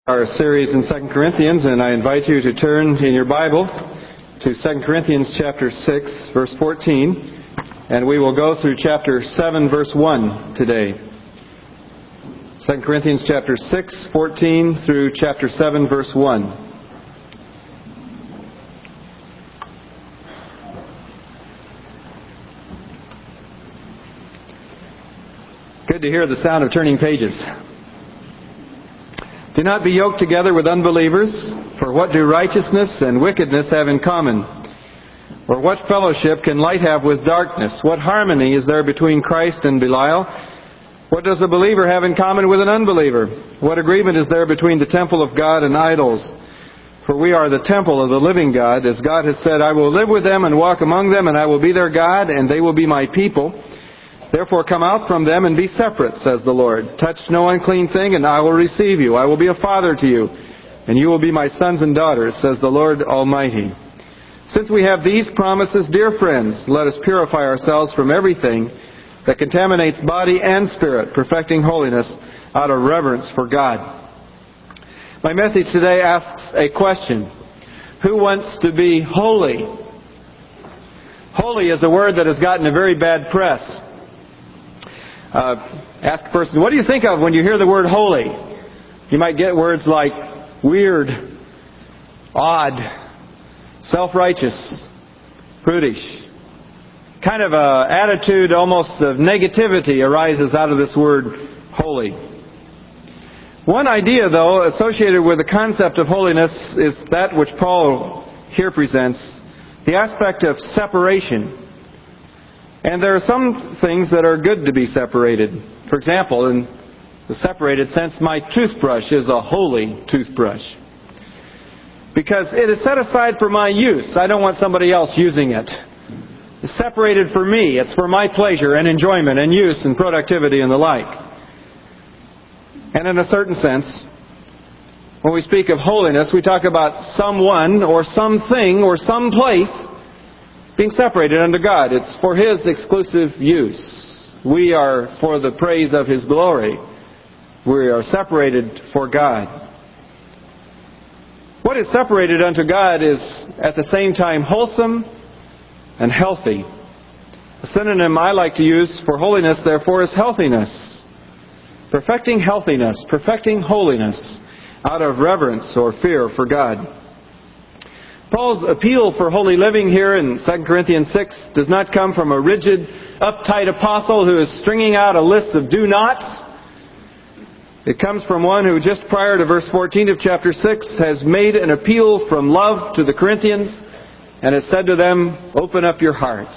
Our series in 2 Corinthians, and I invite you to turn in your Bible to 2 Corinthians chapter 6, verse 14, and we will go through chapter 7, verse 1 today. 2 Corinthians chapter 6, 14 through chapter 7, verse 1. Good to hear the sound of turning pages. Do not be yoked together with unbelievers, for what do righteousness and wickedness have in common? Or what fellowship can light have with darkness? What harmony is there between Christ and Belial? What does a believer have in common with an unbeliever? What agreement is there between the temple of God and idols? For we are the temple of the living God, as God has said, I will live with them and walk among them, and I will be their God, and they will be my people. Therefore come out from them and be separate, says the Lord. Touch no unclean thing, and I will receive you. I will be a father to you, and you will be my sons and daughters, says the Lord Almighty. Since we have these promises, dear friends, let us purify ourselves from everything that contaminates body and spirit, perfecting holiness out of reverence for God. My message today asks a question. Who wants to be holy? Holy is a word that has gotten a very bad press. Ask a person, what do you think of when you hear the word holy? You might get words like weird, odd, self-righteous, prudish. Kind of an attitude almost of negativity arises out of this word holy. One idea, though, associated with the concept of holiness is that which Paul here presents, the aspect of separation. And there are some things that are good to be separated. For example, in the separated sense, my toothbrush is a holy toothbrush. Because it is set aside for my use. I don't want somebody else using it. It's separated for me. It's for my pleasure and enjoyment and use and productivity and the like. And in a certain sense, when we speak of holiness, we talk about someone or something or some place being separated unto God. It's for His exclusive use. We are for the praise of His glory. We are separated for God. What is separated unto God is at the same time wholesome and healthy. A synonym I like to use for holiness, therefore, is healthiness. Perfecting healthiness, perfecting holiness out of reverence or fear for God. Paul's appeal for holy living here in 2 Corinthians 6 does not come from a rigid, uptight apostle who is stringing out a list of do-nots. It comes from one who just prior to verse 14 of chapter 6 has made an appeal from love to the Corinthians and has said to them, open up your hearts.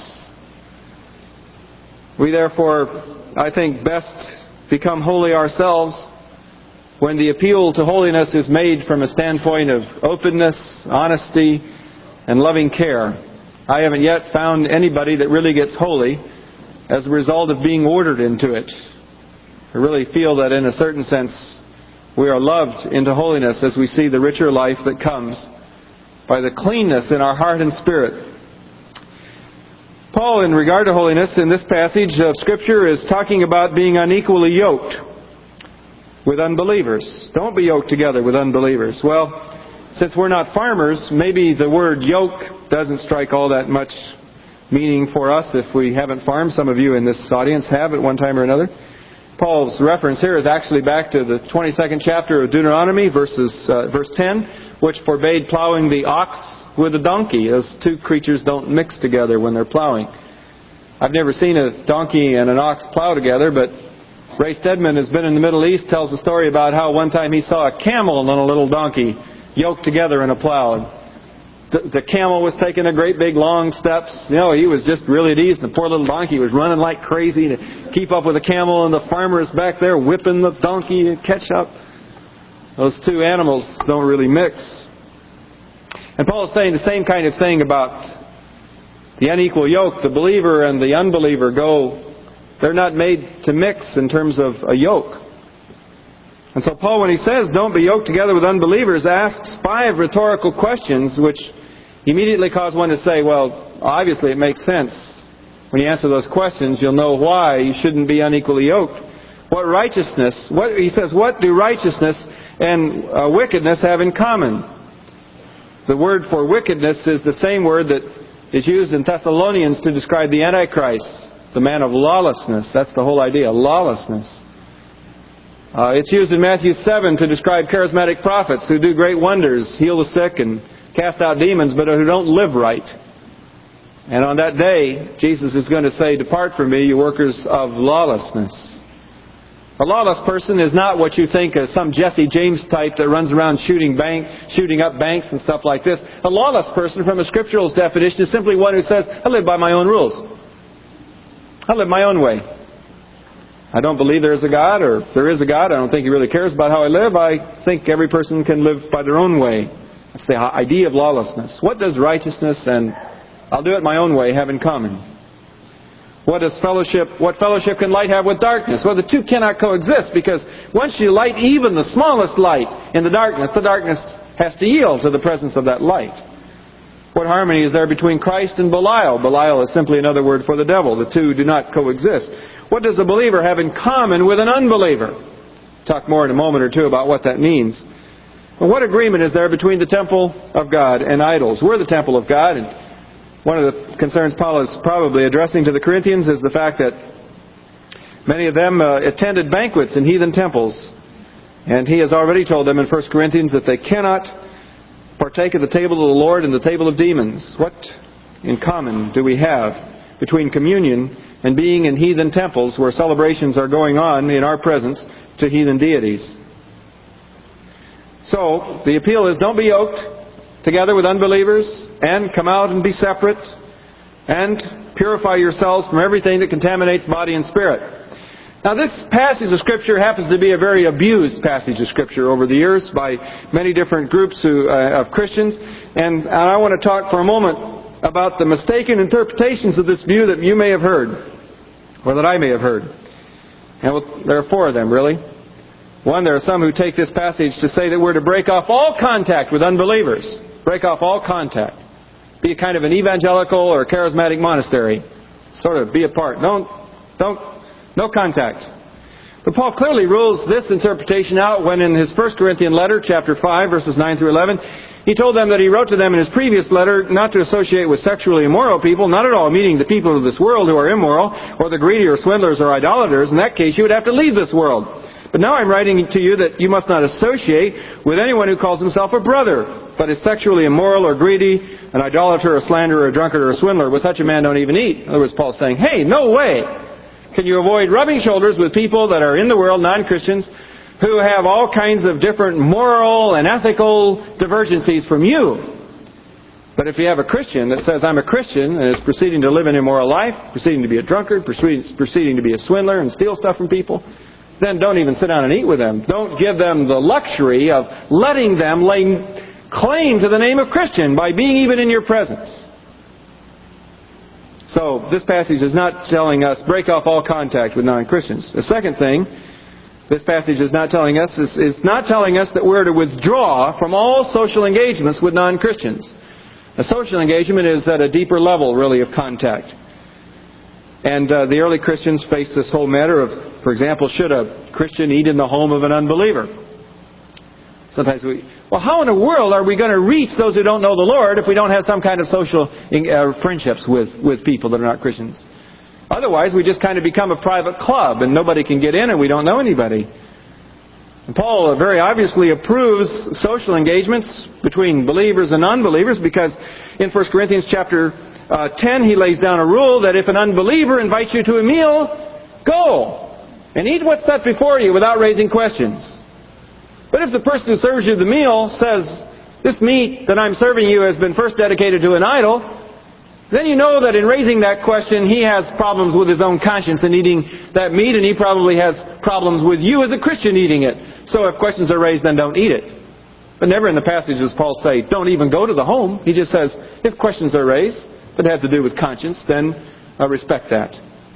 We therefore, I think, best become holy ourselves when the appeal to holiness is made from a standpoint of openness, honesty, and loving care. I haven't yet found anybody that really gets holy as a result of being ordered into it. I really feel that in a certain sense we are loved into holiness as we see the richer life that comes by the cleanness in our heart and spirit. Paul, in regard to holiness in this passage of Scripture, is talking about being unequally yoked with unbelievers. Don't be yoked together with unbelievers. Well, since we're not farmers, maybe the word yoke doesn't strike all that much meaning for us if we haven't farmed. Some of you in this audience have at one time or another. Paul's reference here is actually back to the 22nd chapter of Deuteronomy, verse 10, which forbade plowing the ox with a donkey. Those two creatures don't mix together when they're plowing. I've never seen a donkey and an ox plow together, but Ray Stedman has been in the Middle East, tells a story about how one time he saw a camel and a little donkey yoked together in a plow. The camel was taking a great big long steps. You know, he was just really at ease, and the poor little donkey was running like crazy to keep up with the camel, and the farmer is back there whipping the donkey to catch up. Those two animals don't really mix. And Paul is saying the same kind of thing about the unequal yoke. The believer and the unbeliever they're not made to mix in terms of a yoke. And so Paul, when he says, don't be yoked together with unbelievers, asks 5 rhetorical questions which immediately cause one to say, well, obviously it makes sense. When you answer those questions, you'll know why you shouldn't be unequally yoked. What righteousness, he says, what do righteousness and wickedness have in common? The word for wickedness is the same word that is used in Thessalonians to describe the Antichrist, the man of lawlessness. That's the whole idea, lawlessness. It's used in Matthew 7 to describe charismatic prophets who do great wonders, heal the sick and cast out demons, but who don't live right. And on that day, Jesus is going to say, "Depart from me, you workers of lawlessness." A lawless person is not what you think of, some Jesse James type that runs around shooting up banks and stuff like this. A lawless person, from a scriptural definition, is simply one who says, "I live by my own rules. I live my own way. I don't believe there is a God, or if there is a God, I don't think He really cares about how I live. I think every person can live by their own way." That's the idea of lawlessness. What does righteousness and "I'll do it my own way" have in common? What fellowship can light have with darkness? Well, the two cannot coexist, because once you light even the smallest light in the darkness has to yield to the presence of that light. What harmony is there between Christ and Belial? Belial is simply another word for the devil. The two do not coexist. What does a believer have in common with an unbeliever? Talk more in a moment or two about what that means. Well, what agreement is there between the temple of God and idols? We're the temple of God, and one of the concerns Paul is probably addressing to the Corinthians is the fact that many of them attended banquets in heathen temples. And he has already told them in 1 Corinthians that they cannot partake of the table of the Lord and the table of demons. What in common do we have between communion and being in heathen temples where celebrations are going on in our presence to heathen deities? So, the appeal is, don't be yoked together with unbelievers, and come out and be separate, and purify yourselves from everything that contaminates body and spirit. Now, this passage of Scripture happens to be a very abused passage of Scripture over the years by many different groups of Christians, and I want to talk for a moment about the mistaken interpretations of this view that you may have heard, or that I may have heard. And there are four of them, really. One, there are some who take this passage to say that we're to break off all contact with unbelievers. Break off all contact. Be a kind of an evangelical or charismatic monastery. Sort of be apart. No contact. But Paul clearly rules this interpretation out when in his 1 Corinthian letter, chapter 5, verses 9 through 11, he told them that he wrote to them in his previous letter not to associate with sexually immoral people, not at all meaning the people of this world who are immoral, or the greedy or swindlers or idolaters. In that case, you would have to leave this world. But now I'm writing to you that you must not associate with anyone who calls himself a brother, but is sexually immoral or greedy, an idolater, a slanderer, a drunkard, or a swindler. With such a man don't even eat. In other words, Paul's saying, hey, no way can you avoid rubbing shoulders with people that are in the world, non-Christians, who have all kinds of different moral and ethical divergencies from you. But if you have a Christian that says, I'm a Christian, and is proceeding to live an immoral life, proceeding to be a drunkard, proceeding to be a swindler and steal stuff from people, then don't even sit down and eat with them. Don't give them the luxury of letting them lay claim to the name of Christian by being even in your presence. So, this passage is not telling us break off all contact with non-Christians. The second thing this passage is not telling us is not telling us that we're to withdraw from all social engagements with non-Christians. A social engagement is at a deeper level, really, of contact. And the early Christians faced this whole matter of, for example, should a Christian eat in the home of an unbeliever? Sometimes how in the world are we going to reach those who don't know the Lord if we don't have some kind of social friendships with people that are not Christians? Otherwise, we just kind of become a private club and nobody can get in and we don't know anybody. And Paul very obviously approves social engagements between believers and unbelievers, because in 1 Corinthians chapter 10, he lays down a rule that if an unbeliever invites you to a meal, go and eat what's set before you without raising questions. But if the person who serves you the meal says, this meat that I'm serving you has been first dedicated to an idol, then you know that in raising that question, he has problems with his own conscience in eating that meat, and he probably has problems with you as a Christian eating it. So if questions are raised, then don't eat it. But never in the passage does Paul say, don't even go to the home. He just says, if questions are raised that have to do with conscience, then respect that.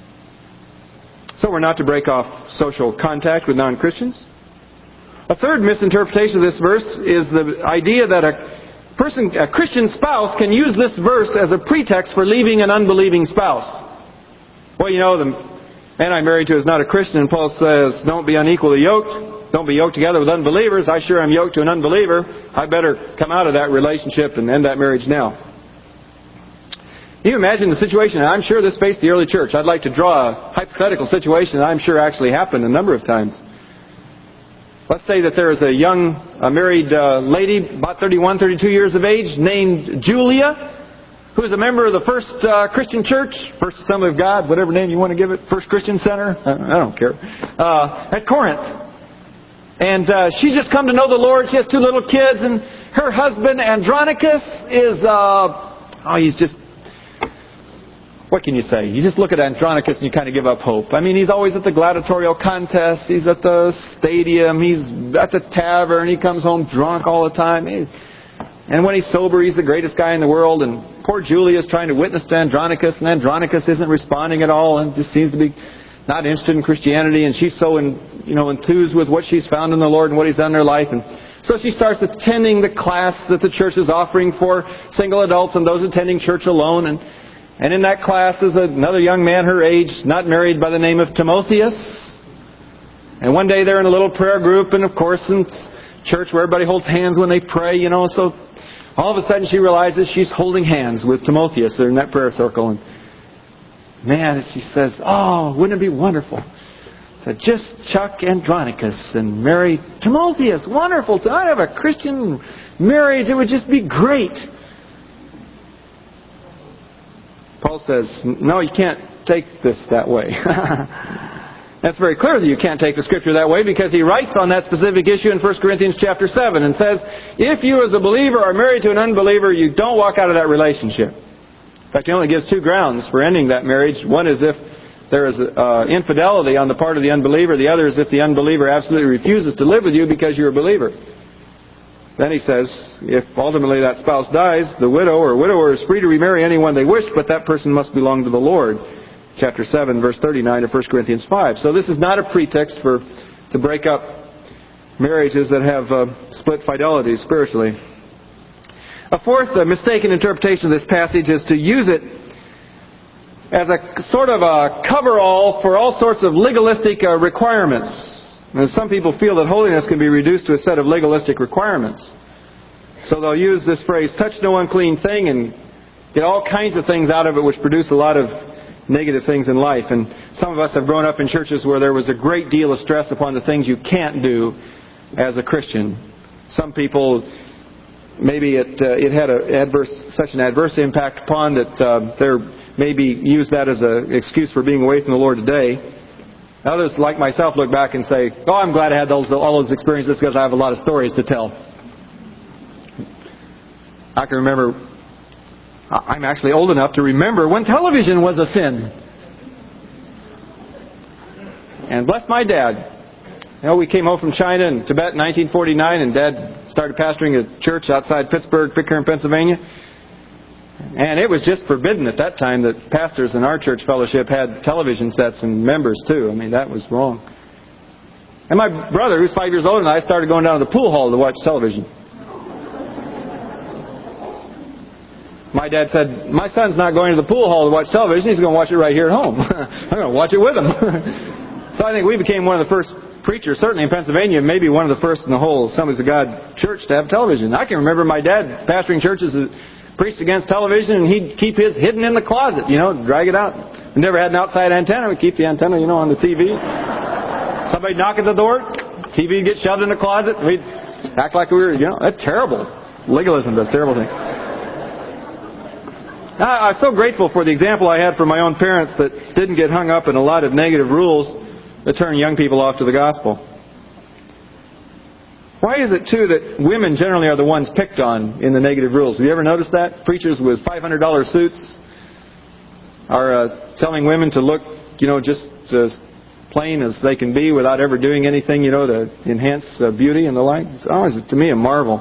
So we're not to break off social contact with non-Christians. A third misinterpretation of this verse is the idea that a Christian spouse can use this verse as a pretext for leaving an unbelieving spouse. Well, you know, man I'm married to is not a Christian, and Paul says, don't be unequally yoked. Don't be yoked together with unbelievers. I sure am yoked to an unbeliever. I better come out of that relationship and end that marriage now. Can you imagine the situation? And I'm sure this faced the early church. I'd like to draw a hypothetical situation that I'm sure actually happened a number of times. Let's say that there is a young married lady, about 31, 32 years of age, named Julia, who is a member of the First Christian Church, First Assembly of God, whatever name you want to give it, First Christian Center, I don't care, at Corinth. And she's just come to know the Lord. She has 2 little kids, and her husband, Andronicus, is, he's just, what can you say? You just look at Andronicus and you kind of give up hope. I mean, he's always at the gladiatorial contests. He's at the stadium. He's at the tavern. He comes home drunk all the time. And when he's sober, he's the greatest guy in the world. And poor Julia is trying to witness to Andronicus, and Andronicus isn't responding at all and just seems to be not interested in Christianity. And she's so enthused with what she's found in the Lord and what He's done in her life. And so she starts attending the class that the church is offering for single adults and those attending church alone. And in that class is another young man her age, not married, by the name of Timotheus. And one day they're in a little prayer group, and of course in church where everybody holds hands when they pray, so all of a sudden she realizes she's holding hands with Timotheus. They're in that prayer circle. And man, she says, wouldn't it be wonderful to just chuck Andronicus and marry Timotheus? Wonderful. I'd have a Christian marriage. It would just be great. Paul says, no, you can't take this that way. That's very clear that you can't take the Scripture that way, because he writes on that specific issue in 1 Corinthians chapter 7 and says, if you as a believer are married to an unbeliever, you don't walk out of that relationship. In fact, he only gives 2 grounds for ending that marriage. One is if there is infidelity on the part of the unbeliever. The other is if the unbeliever absolutely refuses to live with you because you're a believer. Then he says, if ultimately that spouse dies, the widow or widower is free to remarry anyone they wish, but that person must belong to the Lord. Chapter 7, verse 39 of 1 Corinthians 5. So this is not a pretext to break up marriages that have split fidelity spiritually. A fourth mistaken interpretation of this passage is to use it as a sort of a cover-all for all sorts of legalistic requirements. And some people feel that holiness can be reduced to a set of legalistic requirements. So they'll use this phrase, touch no unclean thing, and get all kinds of things out of it which produce a lot of negative things in life. And some of us have grown up in churches where there was a great deal of stress upon the things you can't do as a Christian. Some people, maybe it had such an adverse impact upon that they're maybe use that as an excuse for being away from the Lord today. Others, like myself, look back and say, I'm glad I had all those experiences because I have a lot of stories to tell. I can remember, I'm actually old enough to remember when television was a sin. And bless my dad. We came home from China and Tibet in 1949, and Dad started pastoring a church outside Pittsburgh, Pitcairn, Pennsylvania. And it was just forbidden at that time that pastors in our church fellowship had television sets and members too. I mean, that was wrong. And my brother, who's 5 years older than I, started going down to the pool hall to watch television. My dad said, my son's not going to the pool hall to watch television. He's going to watch it right here at home. I'm going to watch it with him. So I think we became one of the first preachers, certainly in Pennsylvania, maybe one of the first in the whole Assemblies of God church to have television. I can remember my dad pastoring churches that preached against television, and he'd keep his hidden in the closet, drag it out. We never had an outside antenna. We'd keep the antenna, on the TV. Somebody'd knock at the door, TV would get shoved in the closet, we'd act like we were, that's terrible. Legalism does terrible things. Now, I'm so grateful for the example I had from my own parents that didn't get hung up in a lot of negative rules that turn young people off to the gospel. Why is it, too, that women generally are the ones picked on in the negative rules? Have you ever noticed that? Preachers with $500 suits are telling women to look, just as plain as they can be without ever doing anything, to enhance beauty and the like. It's always, to me, a marvel.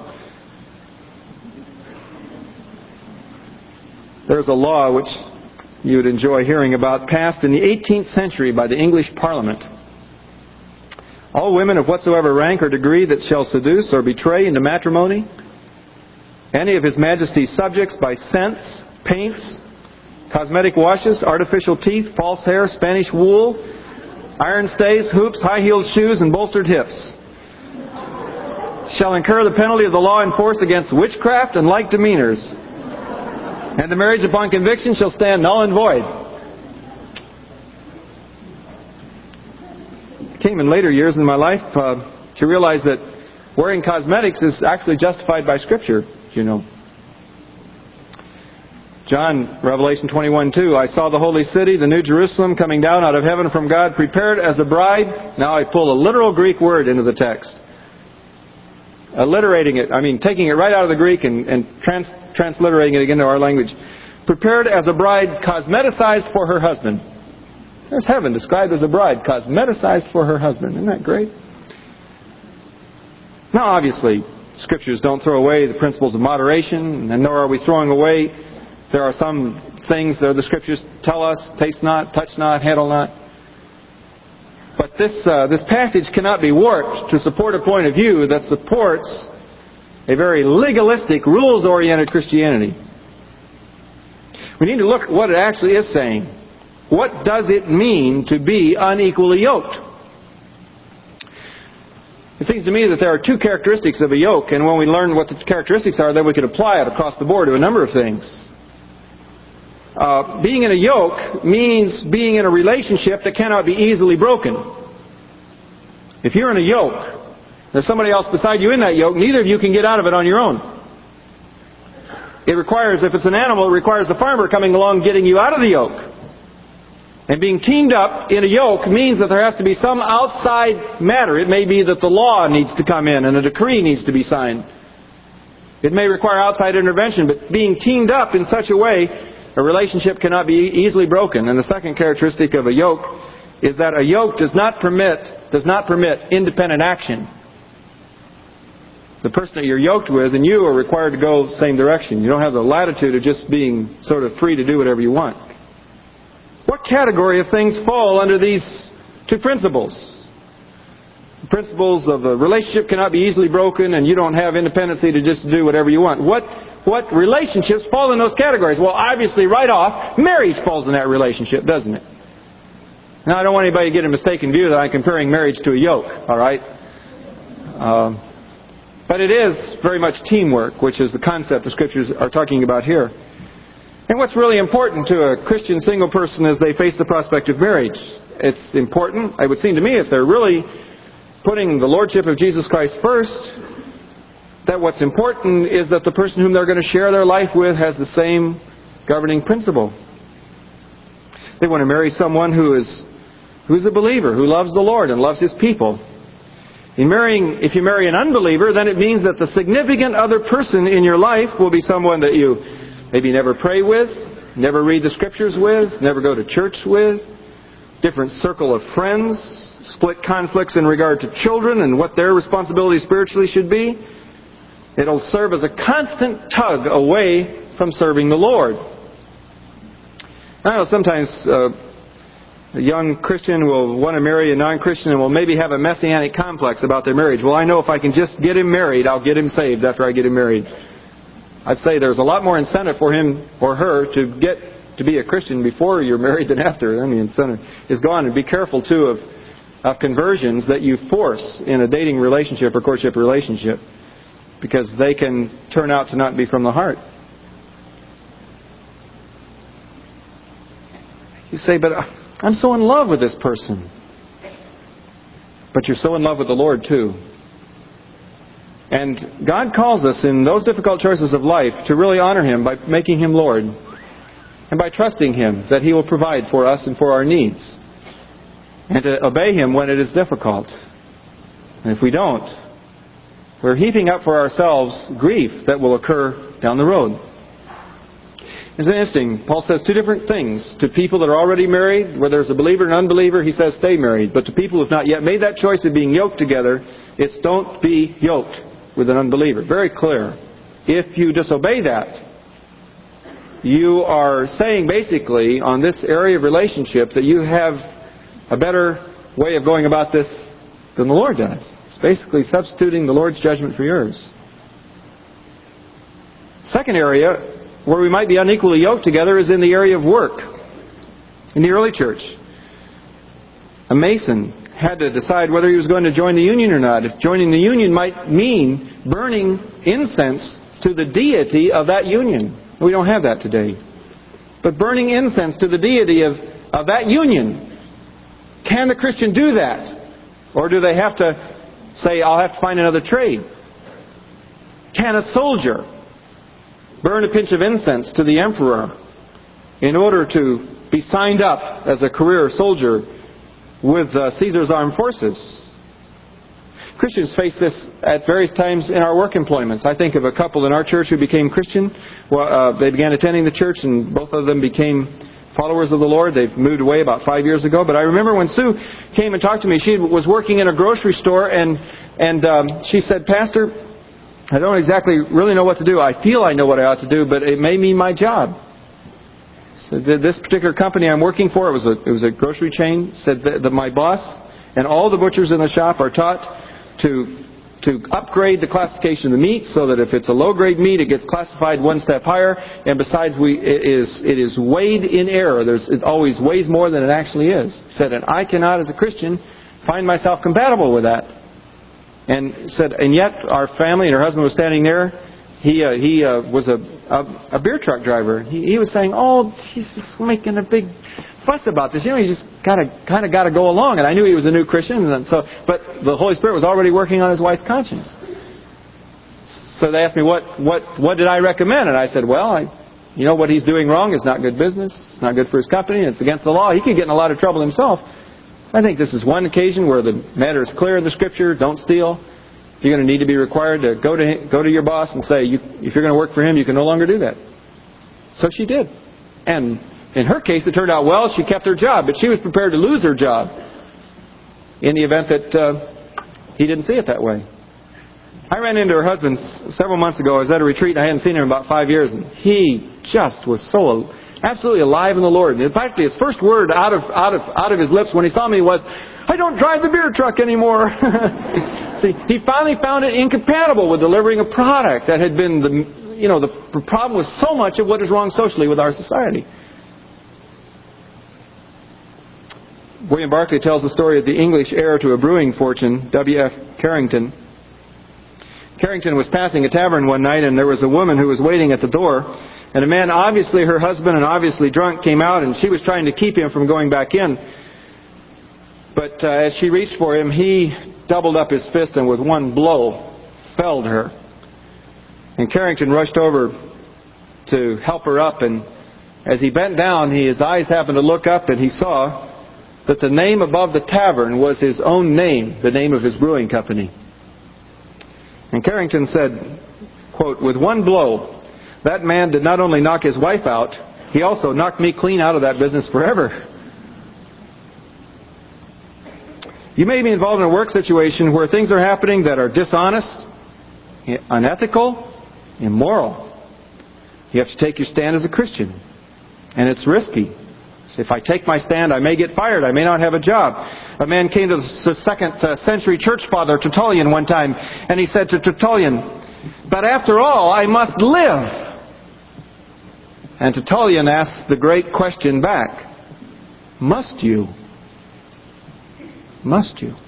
There's a law which you would enjoy hearing about, passed in the 18th century by the English Parliament. All women of whatsoever rank or degree that shall seduce or betray into matrimony any of His Majesty's subjects by scents, paints, cosmetic washes, artificial teeth, false hair, Spanish wool, iron stays, hoops, high-heeled shoes, and bolstered hips shall incur the penalty of the law in force against witchcraft and like demeanors. And the marriage upon conviction shall stand null and void. It came in later years in my life to realize that wearing cosmetics is actually justified by Scripture, you know. John, Revelation 21:2, I saw the holy city, the new Jerusalem, coming down out of heaven from God, prepared as a bride. Now I pull a literal Greek word into the text. Alliterating it, taking it right out of the Greek and transliterating it into our language. Prepared as a bride, cosmeticized for her husband. There's heaven described as a bride, cosmeticized for her husband. Isn't that great? Now, obviously, Scriptures don't throw away the principles of moderation, and nor are we throwing away. There are some things that the Scriptures tell us, taste not, touch not, handle not. But this passage cannot be warped to support a point of view that supports a very legalistic, rules-oriented Christianity. We need to look at what it actually is saying. What does it mean to be unequally yoked? It seems to me that there are two characteristics of a yoke, and when we learn what the characteristics are, then we can apply it across the board to a number of things. Being in a yoke means being in a relationship that cannot be easily broken. If you're in a yoke, there's somebody else beside you in that yoke, neither of you can get out of it on your own. It requires, if it's an animal, it requires the farmer coming along getting you out of the yoke. And being teamed up in a yoke means that there has to be some outside matter. It may be that the law needs to come in and a decree needs to be signed. It may require outside intervention, but being teamed up in such a way, a relationship cannot be easily broken. And the second characteristic of a yoke is that a yoke does not permit independent action. The person that you're yoked with and you are required to go the same direction. You don't have the latitude of just being sort of free to do whatever you want. What category of things fall under these two principles? The principles of a relationship cannot be easily broken and you don't have independency to just do whatever you want. What relationships fall in those categories? Well, obviously, right off, marriage falls in that relationship, doesn't it? Now, I don't want anybody to get a mistaken view that I'm comparing marriage to a yoke, all right? But it is very much teamwork, which is the concept the Scriptures are talking about here. And what's really important to a Christian single person as they face the prospect of marriage? It's important, it would seem to me, if they're really putting the Lordship of Jesus Christ first, that what's important is that the person whom they're going to share their life with has the same governing principle. They want to marry someone who's a believer, who loves the Lord and loves His people. If you marry an unbeliever, then it means that the significant other person in your life will be someone that you maybe never pray with, never read the Scriptures with, never go to church with, different circle of friends, split conflicts in regard to children and what their responsibility spiritually should be. It'll serve as a constant tug away from serving the Lord. I know sometimes a young Christian will want to marry a non-Christian and will maybe have a messianic complex about their marriage. Well, I know if I can just get him married, I'll get him saved after I get him married. I'd say there's a lot more incentive for him or her to get to be a Christian before you're married than after. The incentive is gone. And be careful, too, of conversions that you force in a dating relationship or courtship relationship, because they can turn out to not be from the heart. You say, but I'm so in love with this person. But you're so in love with the Lord, too. And God calls us in those difficult choices of life to really honor Him by making Him Lord and by trusting Him that He will provide for us and for our needs, and to obey Him when it is difficult. And if we don't, we're heaping up for ourselves grief that will occur down the road. Isn't it interesting? Paul says two different things. To people that are already married, where there's a believer and unbeliever, he says stay married. But to people who have not yet made that choice of being yoked together, it's don't be yoked with an unbeliever. Very clear. If you disobey that, you are saying basically on this area of relationship that you have a better way of going about this than the Lord does. It's basically substituting the Lord's judgment for yours. Second area where we might be unequally yoked together is in the area of work. In the early church, A Mason had to decide whether he was going to join the union or not. If joining the union might mean burning incense to the deity of that union. We don't have that today. But burning incense to the deity of that union. Can the Christian do that? Or do they have to say, I'll have to find another trade? Can a soldier burn a pinch of incense to the emperor in order to be signed up as a career soldier with Caesar's armed forces? Christians face this at various times in our work employments. I think of a couple in our church who became Christian. They began attending the church, and both of them became followers of the Lord. They've moved away about 5 years ago. But I remember when Sue came and talked to me, she was working in a grocery store, and she said, Pastor, I don't exactly really know what to do. I feel I know what I ought to do, but it may mean my job. So this particular company I'm working for, it was a grocery chain, said that my boss and all the butchers in the shop are taught to upgrade the classification of the meat so that if it's a low-grade meat, it gets classified one step higher. And besides, it is weighed in error. It always weighs more than it actually is. Said, and I cannot, as a Christian, find myself compatible with that. And said, and yet our family and her husband was standing there. He was a beer truck driver. He was saying, "Oh, he's just making a big fuss about this. You know, you just kind of got to go along." And I knew he was a new Christian, and but the Holy Spirit was already working on his wife's conscience. So they asked me, "What did I recommend?" And I said, "Well, you know what he's doing wrong is not good business. It's not good for his company. It's against the law. He could get in a lot of trouble himself." I think this is one occasion where the matter is clear in the Scripture. Don't steal. You're going to need to be required to go to your boss and say, if you're going to work for him, you can no longer do that. So she did. And in her case, it turned out well. She kept her job, but she was prepared to lose her job in the event that he didn't see it that way. I ran into her husband several months ago. I was at a retreat, and I hadn't seen him in about 5 years, and he just was so absolutely alive in the Lord. And in fact, his first word out of his lips when he saw me was, "I don't drive the beer truck anymore." See, he finally found it incompatible with delivering a product that had been the problem was so much of what is wrong socially with our society. William Barclay tells the story of the English heir to a brewing fortune, W.F. Carrington. Carrington was passing a tavern one night, and there was a woman who was waiting at the door. And a man, obviously her husband and obviously drunk, came out, and she was trying to keep him from going back in. But as she reached for him, he doubled up his fist and with one blow felled her. And Carrington rushed over to help her up, and as he bent down, his eyes happened to look up, and he saw that the name above the tavern was his own name, the name of his brewing company. And Carrington said, quote, "With one blow, that man did not only knock his wife out, he also knocked me clean out of that business forever." You may be involved in a work situation where things are happening that are dishonest, unethical, immoral. You have to take your stand as a Christian. And it's risky. So if I take my stand, I may get fired. I may not have a job. A man came to the 2nd century church father, Tertullian, one time, and he said to Tertullian, "But after all, I must live." And Tertullian asked the great question back, "Must you? Must you?"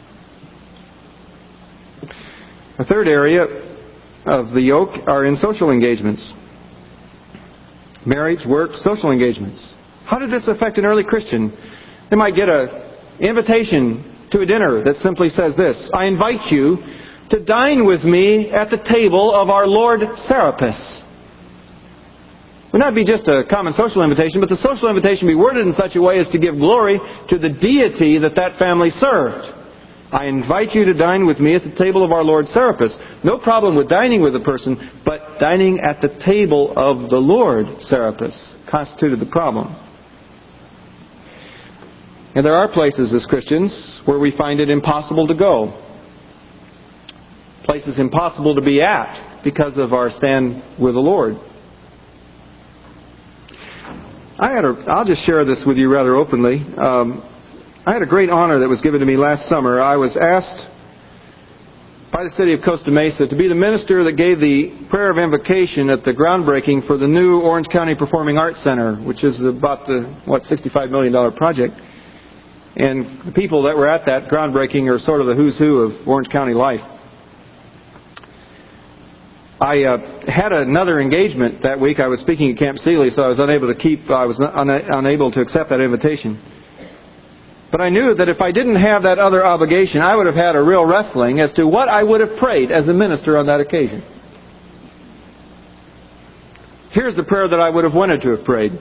A third area of the yoke are in social engagements. Marriage, work, social engagements. How did this affect an early Christian? They might get an invitation to a dinner that simply says this: "I invite you to dine with me at the table of our Lord Serapis." It would not be just a common social invitation, but the social invitation be worded in such a way as to give glory to the deity that family served. I invite you to dine with me at the table of our Lord Serapis. No problem with dining with a person, but dining at the table of the Lord Serapis constituted the problem. And there are places as Christians where we find it impossible to go. Places impossible to be at because of our stand with the Lord. I'll just share this with you rather openly. I had a great honor that was given to me last summer. I was asked by the city of Costa Mesa to be the minister that gave the prayer of invocation at the groundbreaking for the new Orange County Performing Arts Center, which is about the $65 million project. And the people that were at that groundbreaking are sort of the who's who of Orange County life. I had another engagement that week. I was speaking at Camp Seeley, so I was unable to accept that invitation. But I knew that if I didn't have that other obligation, I would have had a real wrestling as to what I would have prayed as a minister on that occasion. Here's the prayer that I would have wanted to have prayed.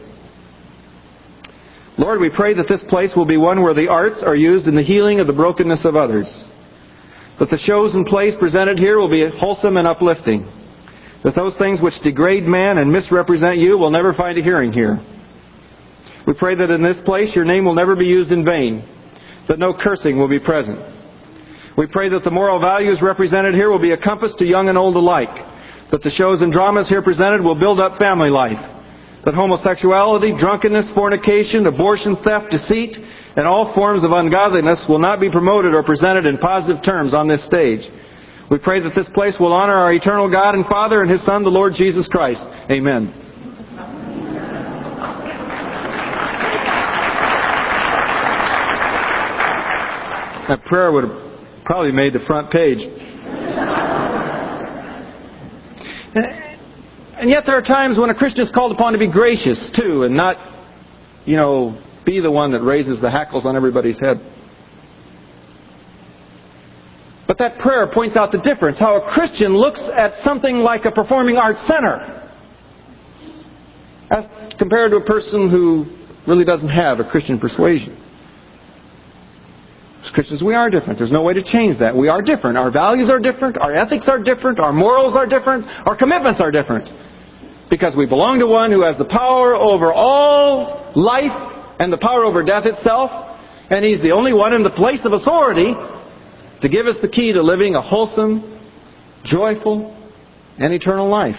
Lord, we pray that this place will be one where the arts are used in the healing of the brokenness of others. That the shows and plays presented here will be wholesome and uplifting. That those things which degrade man and misrepresent you will never find a hearing here. We pray that in this place your name will never be used in vain. That no cursing will be present. We pray that the moral values represented here will be a compass to young and old alike. That the shows and dramas here presented will build up family life. That homosexuality, drunkenness, fornication, abortion, theft, deceit, and all forms of ungodliness will not be promoted or presented in positive terms on this stage. We pray that this place will honor our eternal God and Father and His Son, the Lord Jesus Christ. Amen. That prayer would have probably made the front page. And yet there are times when a Christian is called upon to be gracious too, and not, be the one that raises the hackles on everybody's head. But that prayer points out the difference, how a Christian looks at something like a performing arts center as compared to a person who really doesn't have a Christian persuasion. As Christians, we are different. There's no way to change that. We are different. Our values are different. Our ethics are different. Our morals are different. Our commitments are different. Because we belong to one who has the power over all life and the power over death itself. And He's the only one in the place of authority to give us the key to living a wholesome, joyful, and eternal life.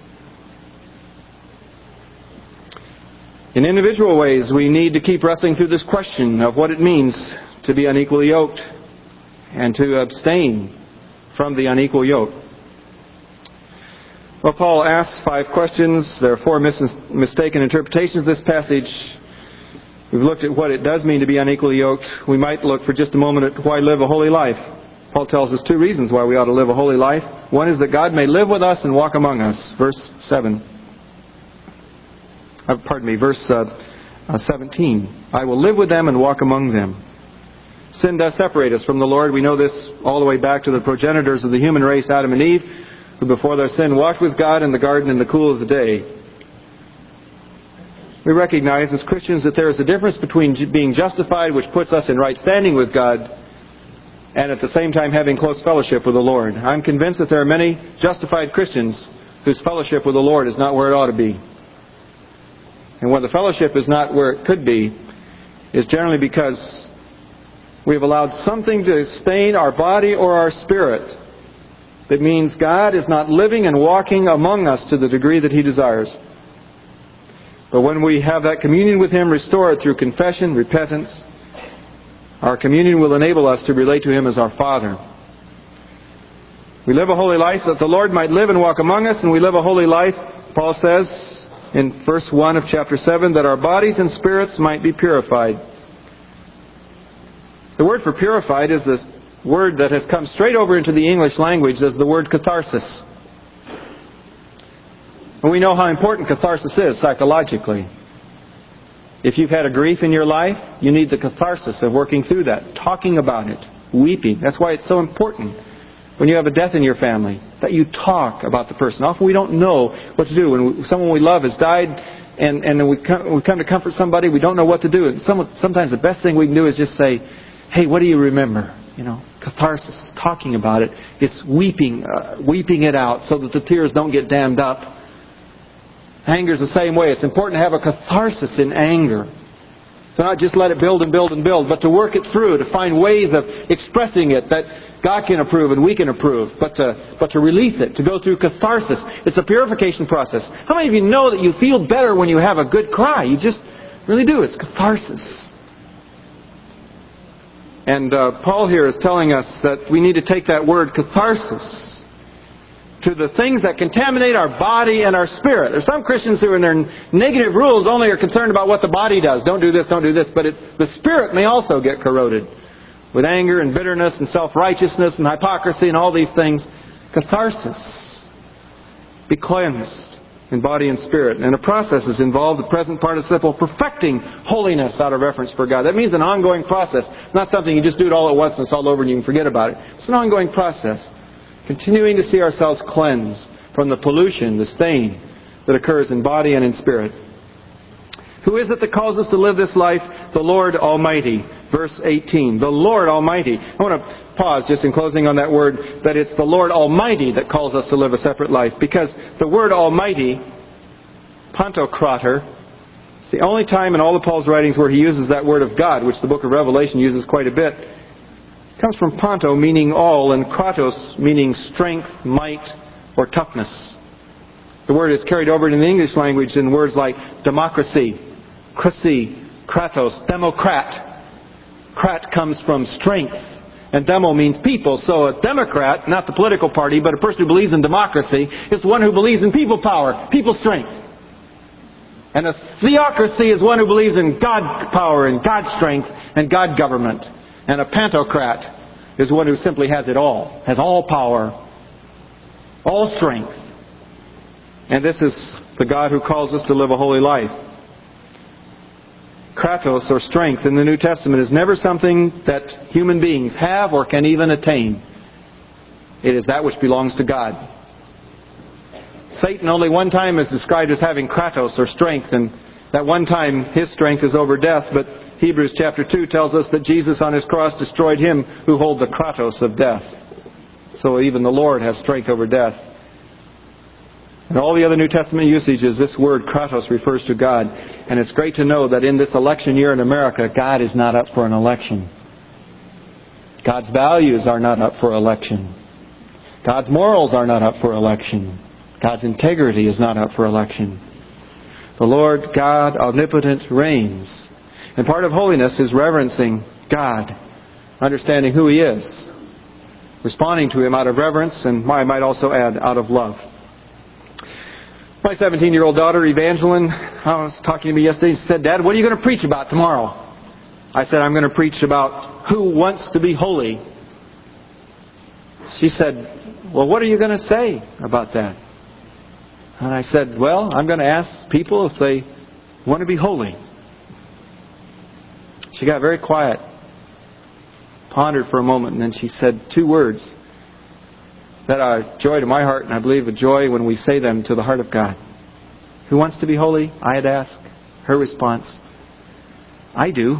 In individual ways, we need to keep wrestling through this question of what it means to be unequally yoked and to abstain from the unequal yoke. Well, Paul asks 5 questions. There are 4 mistaken interpretations of this passage. We've looked at what it does mean to be unequally yoked. We might look for just a moment at why live a holy life. Paul tells us 2 reasons why we ought to live a holy life. One is that God may live with us and walk among us. Verse 17. I will live with them and walk among them. Sin does separate us from the Lord. We know this all the way back to the progenitors of the human race, Adam and Eve, who before their sin walked with God in the garden in the cool of the day. We recognize as Christians that there is a difference between being justified, which puts us in right standing with God, and at the same time having close fellowship with the Lord. I'm convinced that there are many justified Christians whose fellowship with the Lord is not where it ought to be. And when the fellowship is not where it could be, is generally because we have allowed something to stain our body or our spirit that means God is not living and walking among us to the degree that He desires. But when we have that communion with Him restored through confession, repentance, our communion will enable us to relate to Him as our Father. We live a holy life that the Lord might live and walk among us, and we live a holy life, Paul says in verse 1 of chapter 7, that our bodies and spirits might be purified. The word for purified is this word that has come straight over into the English language as the word catharsis. And we know how important catharsis is psychologically. If you've had a grief in your life, you need the catharsis of working through that, talking about it, weeping. That's why it's so important when you have a death in your family, that you talk about the person. Often we don't know what to do. When someone we love has died and then we come to comfort somebody, we don't know what to do. And sometimes the best thing we can do is just say, hey, what do you remember? Catharsis, talking about it. It's weeping it out so that the tears don't get dammed up. Anger is the same way. It's important to have a catharsis in anger. To not just let it build and build and build, but to work it through, to find ways of expressing it that God can approve and we can approve, but to release it, to go through catharsis. It's a purification process. How many of you know that you feel better when you have a good cry? You just really do. It's catharsis. And Paul here is telling us that we need to take that word catharsis, to the things that contaminate our body and our spirit. There's some Christians who in their negative rules only are concerned about what the body does. Don't do this, don't do this. But the spirit may also get corroded with anger and bitterness and self-righteousness and hypocrisy and all these things. Catharsis. Be cleansed in body and spirit. And a process is involved, the present participle, perfecting holiness out of reverence for God. That means an ongoing process. Not something you just do it all at once and it's all over and you can forget about it. It's an ongoing process. Continuing to see ourselves cleansed from the pollution, the stain that occurs in body and in spirit. Who is it that calls us to live this life? The Lord Almighty. Verse 18. The Lord Almighty. I want to pause just in closing on that word, that it's the Lord Almighty that calls us to live a separate life. Because the word Almighty, Pantocrator, it's the only time in all of Paul's writings where he uses that word of God, which the book of Revelation uses quite a bit. It comes from Panto, meaning all, and Kratos, meaning strength, might, or toughness. The word is carried over in the English language in words like democracy, Chrissy, Kratos, Democrat. Krat comes from strength, and demo means people. So a Democrat, not the political party, but a person who believes in democracy, is the one who believes in people power, people strength. And a theocracy is one who believes in God power and God strength and God government. And a pantocrat is one who simply has it all, has all power, all strength. And this is the God who calls us to live a holy life. Kratos, or strength, in the New Testament is never something that human beings have or can even attain. It is that which belongs to God. Satan only one time is described as having Kratos, or strength, and that one time his strength is over death, but Hebrews chapter 2 tells us that Jesus on his cross destroyed him who holds the Kratos of death. So even the Lord has strength over death. And all the other New Testament usages, this word Kratos refers to God. And it's great to know that in this election year in America, God is not up for an election. God's values are not up for election. God's morals are not up for election. God's integrity is not up for election. The Lord God omnipotent reigns. And part of holiness is reverencing God, understanding who He is, responding to Him out of reverence, and I might also add, out of love. My 17-year-old daughter, Evangeline, was talking to me yesterday. She said, Dad, what are you going to preach about tomorrow? I said, I'm going to preach about who wants to be holy. She said, well, what are you going to say about that? And I said, well, I'm going to ask people if they want to be holy. She got very quiet, pondered for a moment, and then she said two words that are joy to my heart, and I believe a joy when we say them to the heart of God. Who wants to be holy? I had asked. Her response, I do.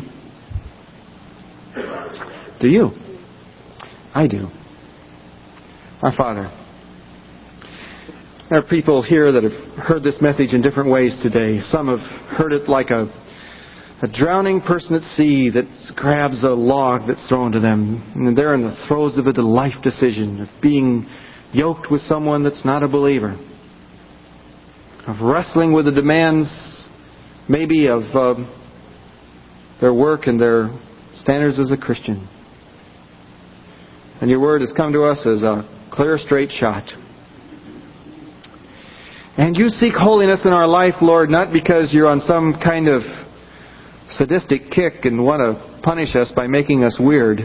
Do you? I do. Our Father, there are people here that have heard this message in different ways today. Some have heard it like a drowning person at sea that grabs a log that's thrown to them. And they're in the throes of a life decision, of being yoked with someone that's not a believer, of wrestling with the demands maybe of their work and their standards as a Christian. And your word has come to us as a clear, straight shot. And you seek holiness in our life, Lord, not because you're on some kind of sadistic kick and want to punish us by making us weird.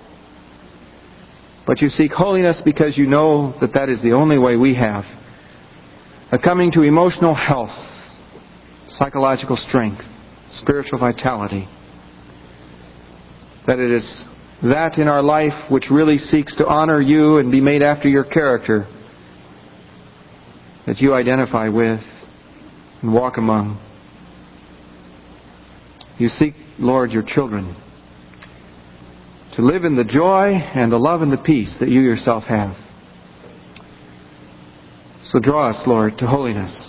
But you seek holiness because you know that that is the only way we have of coming to emotional health, psychological strength, spiritual vitality. That it is that in our life which really seeks to honor you and be made after your character that you identify with and walk among. You seek, Lord, your children to live in the joy and the love and the peace that you yourself have. So draw us, Lord, to holiness.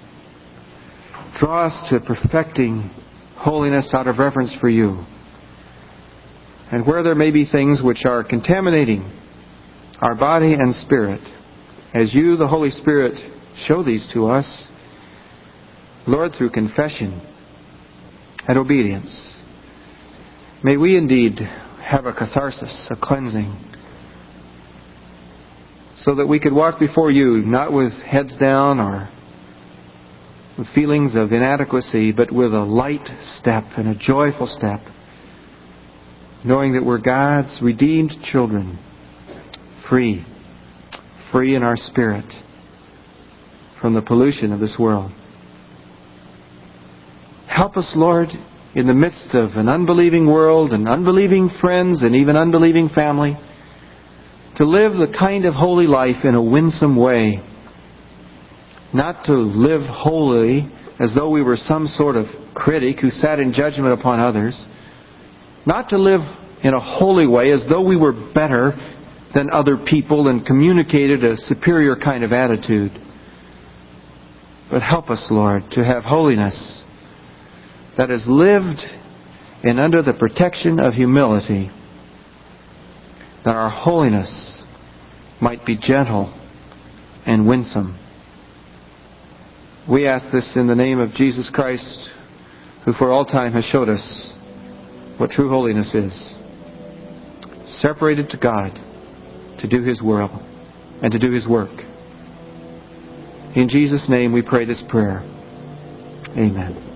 Draw us to perfecting holiness out of reverence for you. And where there may be things which are contaminating our body and spirit, as you, the Holy Spirit, show these to us, Lord, through confession and obedience, may we indeed have a catharsis, a cleansing, so that we could walk before you, not with heads down or with feelings of inadequacy, but with a light step and a joyful step, knowing that we're God's redeemed children, free in our spirit from the pollution of this world. Help us, Lord, in the midst of an unbelieving world and unbelieving friends and even unbelieving family, to live the kind of holy life in a winsome way. Not to live holy as though we were some sort of critic who sat in judgment upon others. Not to live in a holy way as though we were better than other people and communicated a superior kind of attitude. But help us, Lord, to have holiness that is lived and under the protection of humility, that our holiness might be gentle and winsome. We ask this in the name of Jesus Christ, who for all time has showed us what true holiness is. Separated to God to do His will and to do His work. In Jesus' name we pray this prayer. Amen.